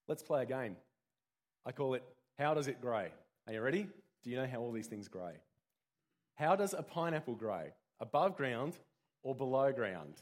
Let's play a game. I call it, How Does It Grow? Are you ready? Do you know how all these things grow? How does a pineapple grow? Above ground or below ground?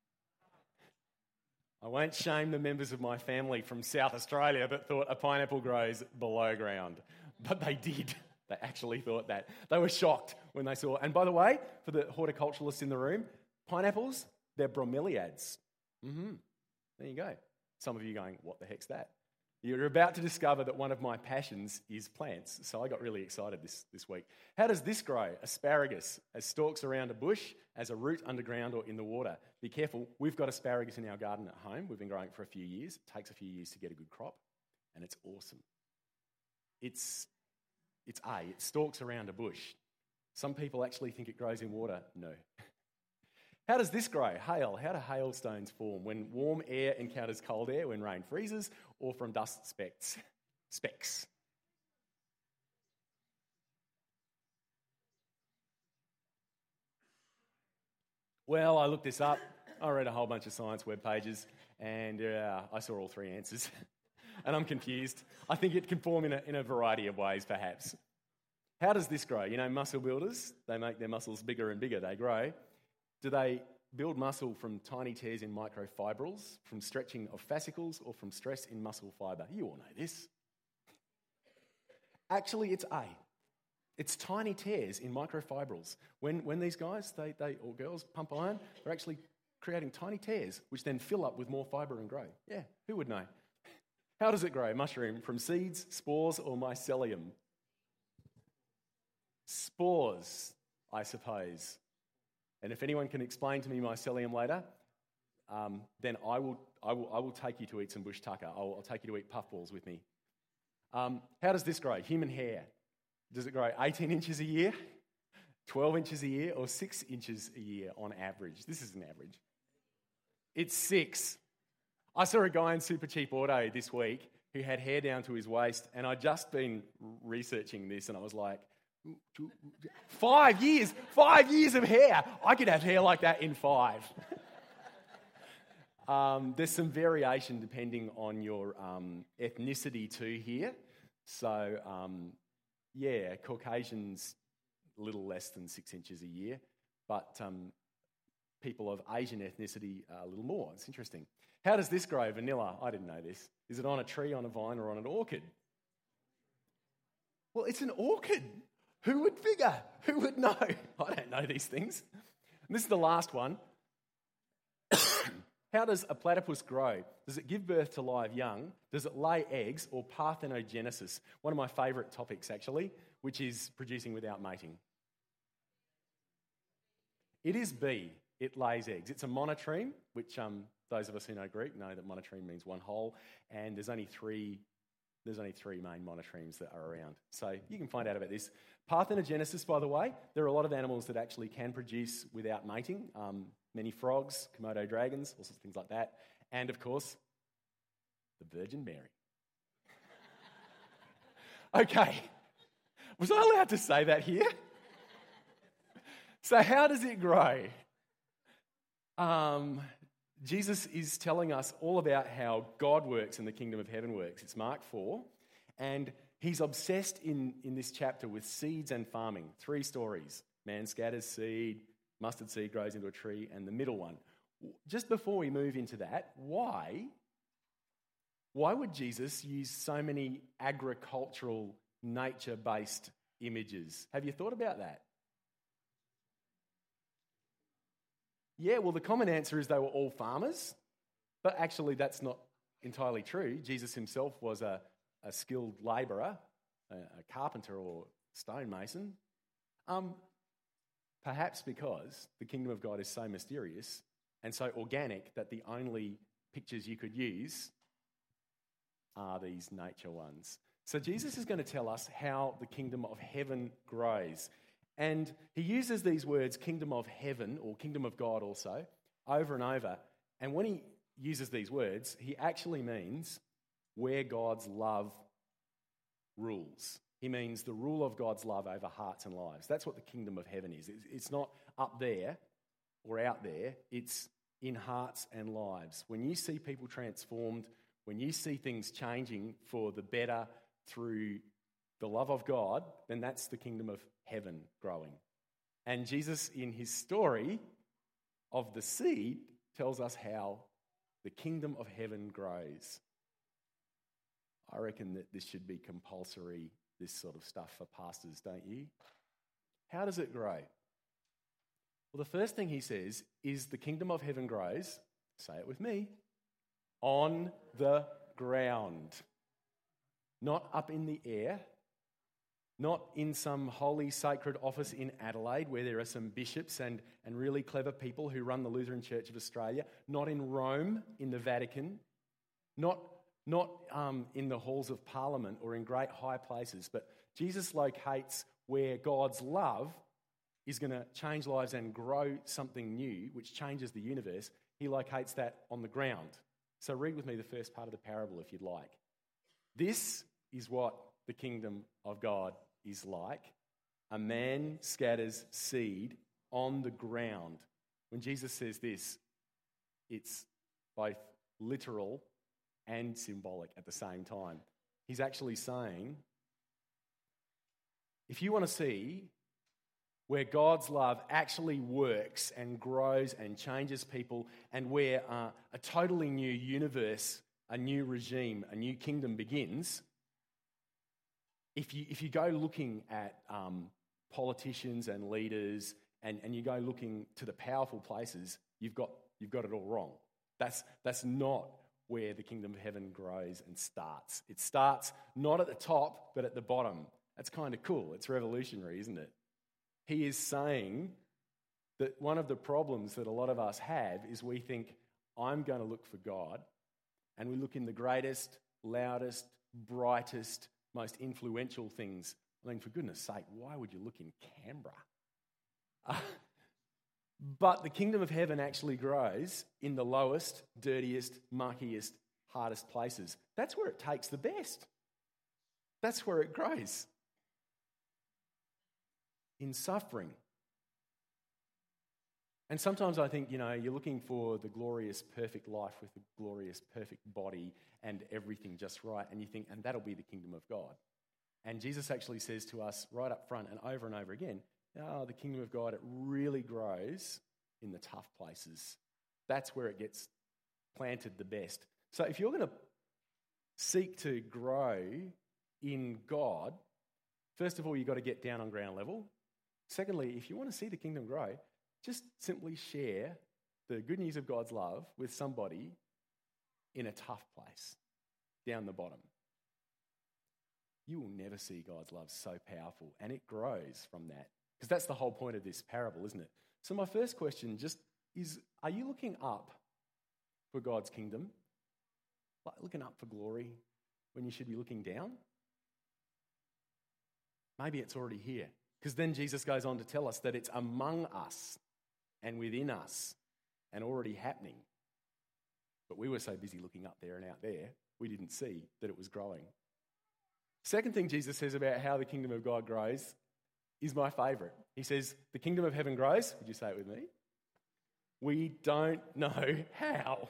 I won't shame the members of my family from South Australia that thought a pineapple grows below ground. But they did. They actually thought that. They were shocked when they saw. And by the way, for the horticulturalists in the room, pineapples, they're bromeliads. There you go. Some of you going, what the heck's that? You're about to discover that one of my passions is plants. So I got really excited this week. How does this grow? Asparagus, as stalks around a bush, as a root underground or in the water. Be careful, we've got asparagus in our garden at home. We've been growing it for a few years. It takes a few years to get a good crop, and it's awesome. It stalks around a bush. Some people actually think it grows in water. No. How does this grow? Hail. How do hailstones form? When warm air encounters cold air, when rain freezes, or from dust specks? Well, I looked this up. I read a whole bunch of science web pages, and I saw all three answers. And I'm confused. I think it can form in a variety of ways, perhaps. How does this grow? You know, muscle builders, they make their muscles bigger and bigger. They grow. Do they build muscle from tiny tears in microfibrils, from stretching of fascicles, or from stress in muscle fibre? You all know this. Actually, it's A. It's tiny tears in microfibrils. When these guys, they or girls pump iron, they're actually creating tiny tears, which then fill up with more fibre and grow. Yeah, who would know? How does it grow? Mushroom, from seeds, spores, or mycelium? Spores, I suppose. And if anyone can explain to me mycelium later, then I will take you to eat some bush tucker. I'll take you to eat puffballs with me. How does this grow? Human hair. Does it grow 18 inches a year, 12 inches a year, or 6 inches a year on average? This is an average. It's 6. I saw a guy in Super Cheap Auto this week who had hair down to his waist, and I'd just been researching this, and I was like, 5 years of hair. I could have hair like that in 5. There's some variation depending on your ethnicity too here. So, Caucasians a little less than 6 inches a year, but people of Asian ethnicity a little more. It's interesting. How does this grow? Vanilla. I didn't know this. Is it on a tree, on a vine, or on an orchid? Well, it's an orchid. Who would figure? Who would know? I don't know these things. And this is the last one. How does a platypus grow? Does it give birth to live young? Does it lay eggs, or parthenogenesis? One of my favourite topics, actually, which is producing without mating. It is B. It lays eggs. It's a monotreme, which those of us who know Greek know that monotreme means one whole, and there's only three main monotremes that are around. So you can find out about this. Parthenogenesis, by the way, there are a lot of animals that actually can produce without mating. Many frogs, Komodo dragons, all sorts of things like that. And, of course, the Virgin Mary. Okay. Was I allowed to say that here? So how does it grow? Jesus is telling us all about how God works and the kingdom of heaven works. It's Mark 4. And he's obsessed in this chapter with seeds and farming. 3 stories. Man scatters seed, mustard seed grows into a tree, and the middle one. Just before we move into that, why would Jesus use so many agricultural, nature-based images? Have you thought about that? Yeah, well, the common answer is they were all farmers, but actually that's not entirely true. Jesus himself was a skilled labourer, a carpenter or stonemason. Perhaps because the kingdom of God is so mysterious and so organic that the only pictures you could use are these nature ones. So Jesus is going to tell us how the kingdom of heaven grows. And he uses these words, kingdom of heaven, or kingdom of God also, over and over. And when he uses these words, he actually means where God's love rules. He means the rule of God's love over hearts and lives. That's what the kingdom of heaven is. It's not up there or out there. It's in hearts and lives. When you see people transformed, when you see things changing for the better through the love of God, then that's the kingdom of heaven growing. And Jesus, in his story of the seed, tells us how the kingdom of heaven grows. I reckon that this should be compulsory, this sort of stuff for pastors, don't you? How does it grow? Well, the first thing he says is the kingdom of heaven grows, say it with me, on the ground. Not up in the air, not in some holy sacred office in Adelaide where there are some bishops and really clever people who run the Lutheran Church of Australia, not in Rome, in the Vatican, not in the halls of Parliament or in great high places, but Jesus locates where God's love is going to change lives and grow something new, which changes the universe. He locates that on the ground. So read with me the first part of the parable if you'd like. This is what the kingdom of God is like. A man scatters seed on the ground. When Jesus says this, it's both literal and symbolic at the same time. He's actually saying, if you want to see where God's love actually works and grows and changes people, and where a totally new universe, a new regime, a new kingdom begins, if you go looking at politicians and leaders and you go looking to the powerful places, you've got it all wrong. That's not where the kingdom of heaven grows and starts. It starts not at the top, but at the bottom. That's kind of cool. It's revolutionary, isn't it? He is saying that one of the problems that a lot of us have is we think, I'm going to look for God, and we look in the greatest, loudest, brightest, most influential things. I mean, for goodness sake, why would you look in Canberra? But the kingdom of heaven actually grows in the lowest, dirtiest, muckiest, hardest places. That's where it takes the best. That's where it grows. In suffering. And sometimes I think, you're looking for the glorious, perfect life with the glorious, perfect body and everything just right, and you think, and that'll be the kingdom of God. And Jesus actually says to us right up front and over again, the kingdom of God, it really grows in the tough places. That's where it gets planted the best. So if you're going to seek to grow in God, first of all, you've got to get down on ground level. Secondly, if you want to see the kingdom grow, just simply share the good news of God's love with somebody in a tough place, down the bottom. You will never see God's love so powerful, and it grows from that. Because that's the whole point of this parable, isn't it? So my first question just is, are you looking up for God's kingdom? Like looking up for glory when you should be looking down? Maybe it's already here. Because then Jesus goes on to tell us that it's among us and within us and already happening. But we were so busy looking up there and out there, we didn't see that it was growing. Second thing Jesus says about how the kingdom of God grows is my favourite. He says, the kingdom of heaven grows. Would you say it with me? We don't know how.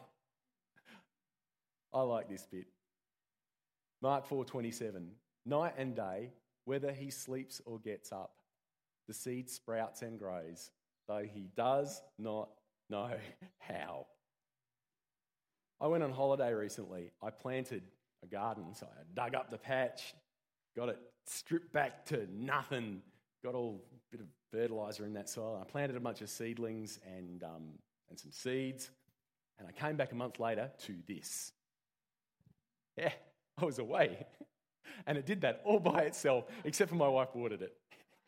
I like this bit. Mark 4:27. Night and day, whether he sleeps or gets up, the seed sprouts and grows, though he does not know how. I went on holiday recently. I planted a garden, so I dug up the patch, got it stripped back to nothing, got all a bit of fertiliser in that soil. I planted a bunch of seedlings and some seeds, and I came back a month later to this. Yeah, I was away. And it did that all by itself, except for my wife watered it.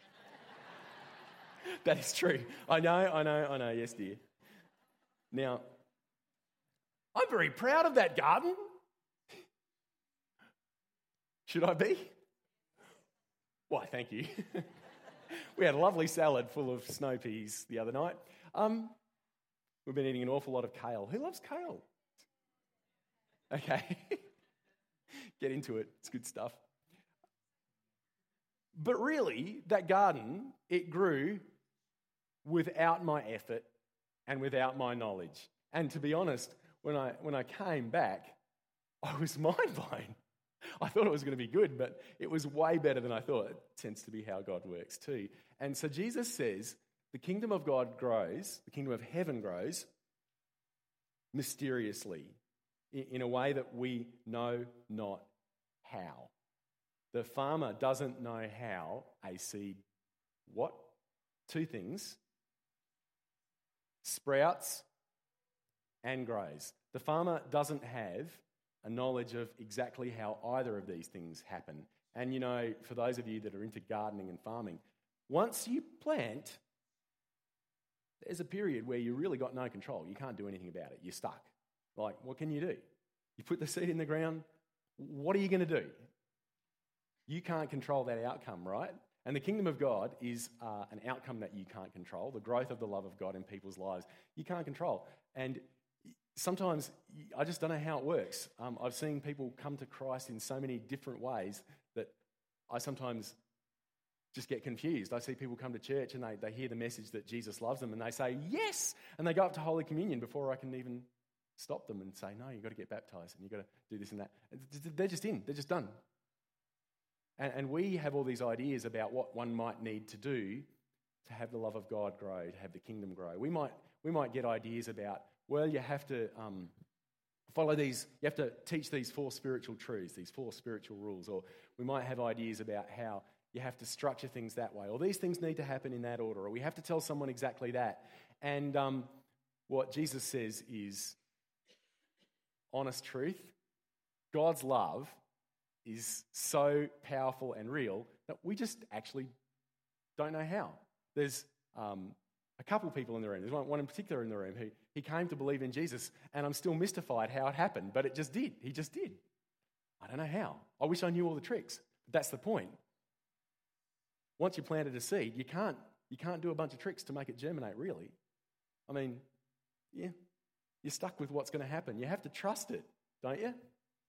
That is true. I know. Yes, dear. Now, I'm very proud of that garden. Should I be? Why, thank you. We had a lovely salad full of snow peas the other night. We've been eating an awful lot of kale. Who loves kale? Okay. Get into it. It's good stuff. But really, that garden, it grew without my effort and without my knowledge. And to be honest, when I came back, I was mind blown. I thought it was going to be good, but it was way better than I thought. It tends to be how God works too. And so Jesus says the kingdom of God grows, the kingdom of heaven grows mysteriously in a way that we know not how. The farmer doesn't know how a seed, what? Two things, sprouts and grows. The farmer doesn't have a knowledge of exactly how either of these things happen. And you know, for those of you that are into gardening and farming, once you plant, there's a period where you really got no control. You can't do anything about it. You're stuck. Like, what can you do? You put the seed in the ground, what are you going to do? You can't control that outcome, right? And the kingdom of God is an outcome that you can't control. The growth of the love of God in people's lives, you can't control. And sometimes I just don't know how it works. I've seen people come to Christ in so many different ways that I sometimes just get confused. I see people come to church and they hear the message that Jesus loves them and they say, yes, and they go up to Holy Communion before I can even stop them and say, no, you've got to get baptised and you've got to do this and that. They're just in. They're just done. And we have all these ideas about what one might need to do to have the love of God grow, to have the kingdom grow. We might get ideas about, well, you have to follow these, you have to teach these 4 spiritual truths, these 4 spiritual rules. Or we might have ideas about how you have to structure things that way. Or these things need to happen in that order. Or we have to tell someone exactly that. And what Jesus says is honest truth. God's love is so powerful and real that we just actually don't know how. There's a couple people in the room. There's one in particular in the room who he came to believe in Jesus, and I'm still mystified how it happened, but it just did. He just did. I don't know how. I wish I knew all the tricks. But that's the point. Once you planted a seed, you can't do a bunch of tricks to make it germinate, really. I mean, yeah, you're stuck with what's going to happen. You have to trust it, don't you?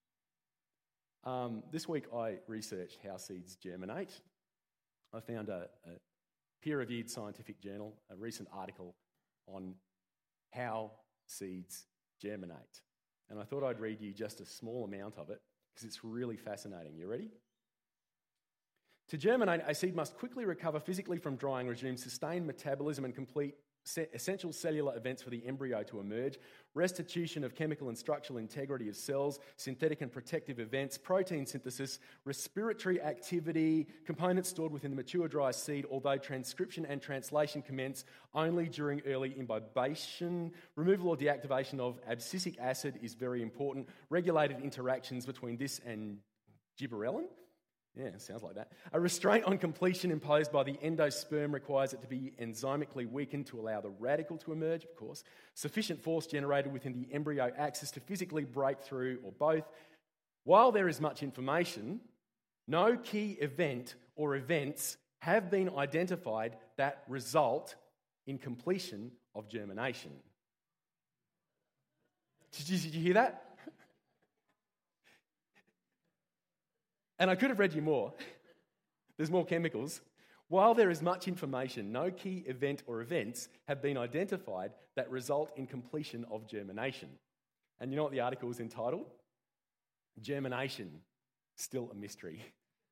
This week I researched how seeds germinate. I found a peer-reviewed scientific journal, a recent article on how seeds germinate. And I thought I'd read you just a small amount of it because it's really fascinating. You ready? To germinate, a seed must quickly recover physically from drying, resume sustained metabolism and complete essential cellular events for the embryo to emerge, restitution of chemical and structural integrity of cells, synthetic and protective events, protein synthesis, respiratory activity, components stored within the mature dry seed, although transcription and translation commence only during early imbibation. Removal or deactivation of abscisic acid is very important. Regulated interactions between this and gibberellin. Yeah, sounds like that. A restraint on completion imposed by the endosperm requires it to be enzymically weakened to allow the radical to emerge, of course. Sufficient force generated within the embryo axis to physically break through, or both. While there is much information, no key event or events have been identified that result in completion of germination. Did you hear that? And I could have read you more. There's more chemicals. While there is much information, no key event or events have been identified that result in completion of germination. And you know what the article is entitled? Germination, Still a Mystery.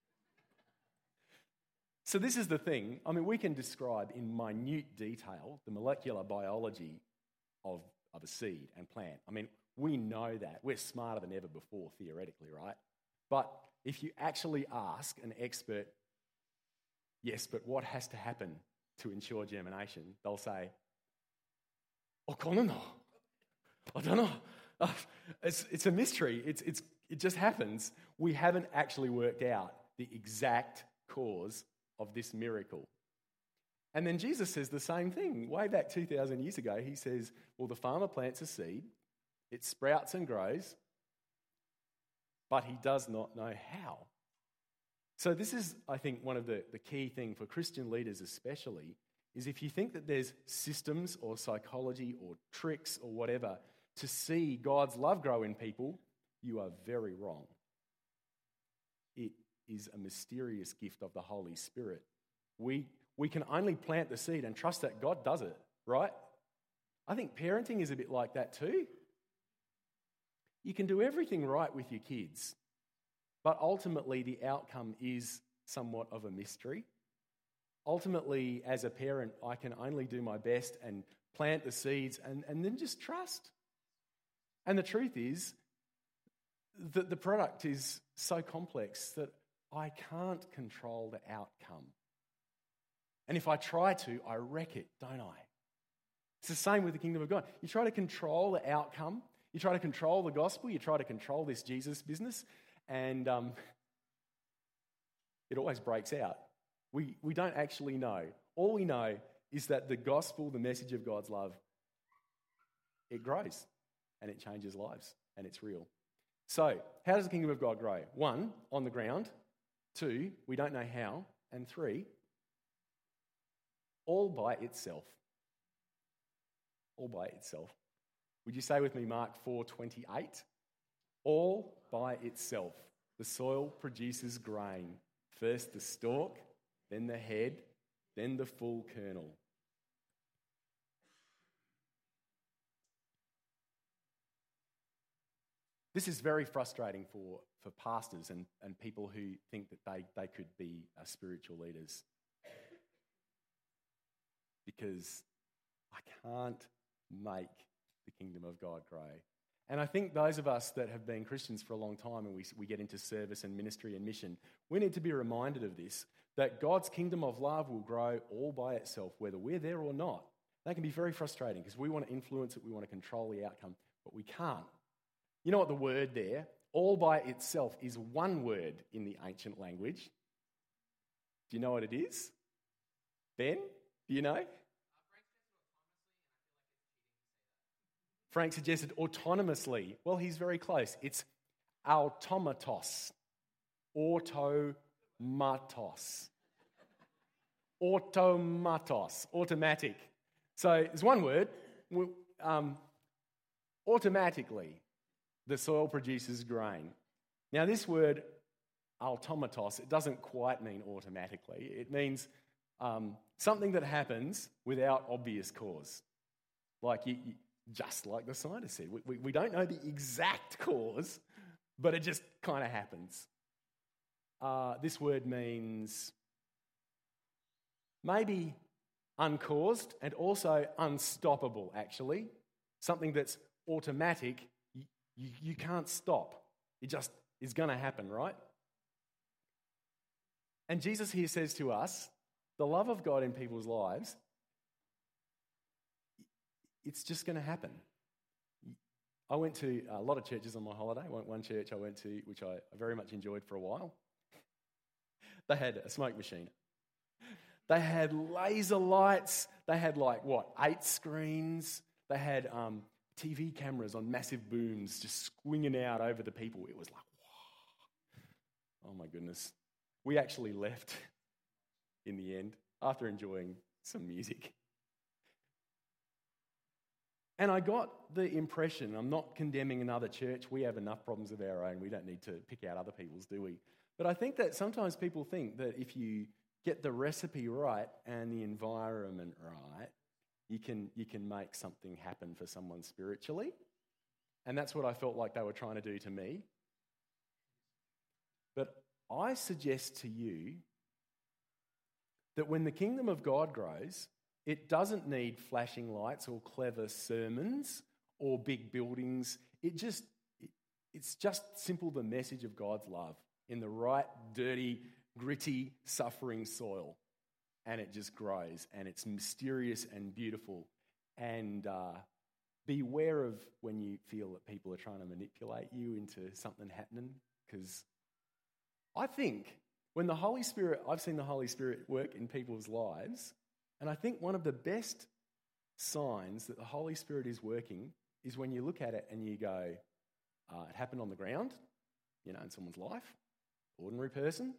So this is the thing. I mean, we can describe in minute detail the molecular biology of a seed and plant. I mean, we know that. We're smarter than ever before, theoretically, right? But if you actually ask an expert, yes, but what has to happen to ensure germination? They'll say, I don't know. It's a mystery. It just happens. We haven't actually worked out the exact cause of this miracle. And then Jesus says the same thing. Way back 2,000 years ago, he says, well, the farmer plants a seed, it sprouts and grows, but he does not know how. So this is, I think, one of the key things for Christian leaders especially, is if you think that there's systems or psychology or tricks or whatever to see God's love grow in people, you are very wrong. It is a mysterious gift of the Holy Spirit. We can only plant the seed and trust that God does it, right? I think parenting is a bit like that too. You can do everything right with your kids, but ultimately the outcome is somewhat of a mystery. Ultimately, as a parent, I can only do my best and plant the seeds and then just trust. And the truth is that the product is so complex that I can't control the outcome. And if I try to, I wreck it, don't I? It's the same with the kingdom of God. You try to control the outcome, you try to control the gospel, you try to control this Jesus business, and it always breaks out. We don't actually know. All we know is that the gospel, the message of God's love, it grows and it changes lives and it's real. So, how does the kingdom of God grow? 1, on the ground. 2, we don't know how. And 3, all by itself. All by itself. Would you say with me Mark 4:28? All by itself. The soil produces grain. First the stalk, then the head, then the full kernel. This is very frustrating for pastors and people who think that they could be spiritual leaders. Because I can't make the kingdom of God grow. And I think those of us that have been Christians for a long time and we get into service and ministry and mission, we need to be reminded of this, that God's kingdom of love will grow all by itself, whether we're there or not. That can be very frustrating because we want to influence it, we want to control the outcome, but we can't. You know what the word there, all by itself, is one word in the ancient language. Do you know what it is? Ben, do you know? Frank suggested autonomously. Well, he's very close. It's automatos. Automatos. Automatos. Automatic. So it's one word. Automatically, the soil produces grain. Now, this word automatos, it doesn't quite mean automatically. It means something that happens without obvious cause. Like just like the scientist said, we don't know the exact cause, but it just kind of happens. This word means maybe uncaused and also unstoppable, actually. Something that's automatic, you can't stop. It just is going to happen, right? And Jesus here says to us, the love of God in people's lives, it's just going to happen. I went to a lot of churches on my holiday. One church I went to, which I very much enjoyed for a while, they had a smoke machine. They had laser lights. They had 8 screens. They had TV cameras on massive booms just swinging out over the people. It was like, wow. Oh my goodness. We actually left in the end after enjoying some music. And I got the impression, I'm not condemning another church, we have enough problems of our own, we don't need to pick out other people's, do we? But I think that sometimes people think that if you get the recipe right and the environment right, you can make something happen for someone spiritually. And that's what I felt like they were trying to do to me. But I suggest to you that when the kingdom of God grows, it doesn't need flashing lights or clever sermons or big buildings. It's just simple the message of God's love in the right, dirty, gritty, suffering soil. And it just grows, and it's mysterious and beautiful. And beware of when you feel that people are trying to manipulate you into something happening, because I think when the Holy Spirit, I've seen the Holy Spirit work in people's lives, and I think one of the best signs that the Holy Spirit is working is when you look at it and you go, it happened on the ground, in someone's life, ordinary person.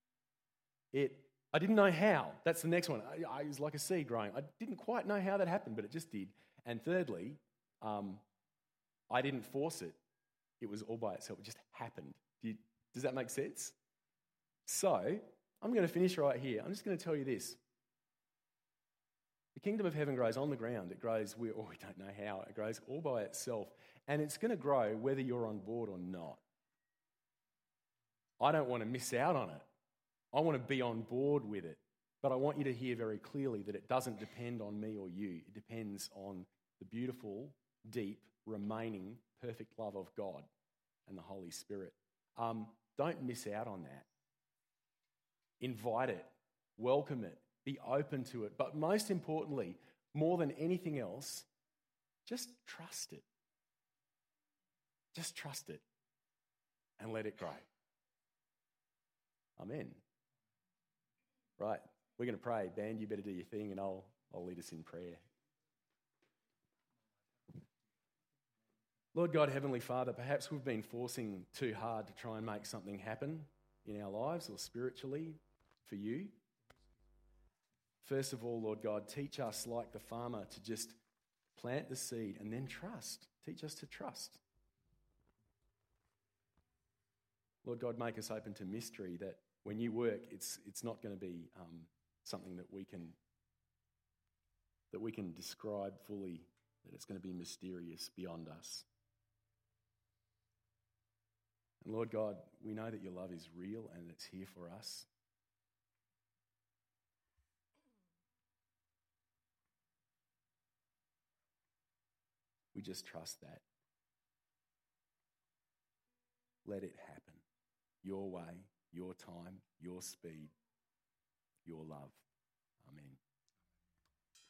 I didn't know how. That's the next one. I was like a seed growing. I didn't quite know how that happened, but it just did. And thirdly, I didn't force it. It was all by itself. It just happened. Does that make sense? So, I'm going to finish right here. I'm just going to tell you this. The kingdom of heaven grows on the ground. It grows, we don't know how. It grows all by itself. And it's going to grow whether you're on board or not. I don't want to miss out on it. I want to be on board with it. But I want you to hear very clearly that it doesn't depend on me or you. It depends on the beautiful, deep, remaining, perfect love of God and the Holy Spirit. Don't miss out on that. Invite it. Welcome it. Be open to it. But most importantly, more than anything else, just trust it. Just trust it and let it grow. Amen. Right, we're going to pray. Band, you better do your thing and I'll lead us in prayer. Lord God, Heavenly Father, perhaps we've been forcing too hard to try and make something happen in our lives or spiritually for you. First of all, Lord God, teach us like the farmer to just plant the seed and then trust. Teach us to trust. Lord God, make us open to mystery, that when you work, it's not going to be something that we can describe fully, that it's going to be mysterious beyond us. And Lord God, we know that your love is real and it's here for us. We just trust that. Let it happen. Your way, your time, your speed, your love. Amen.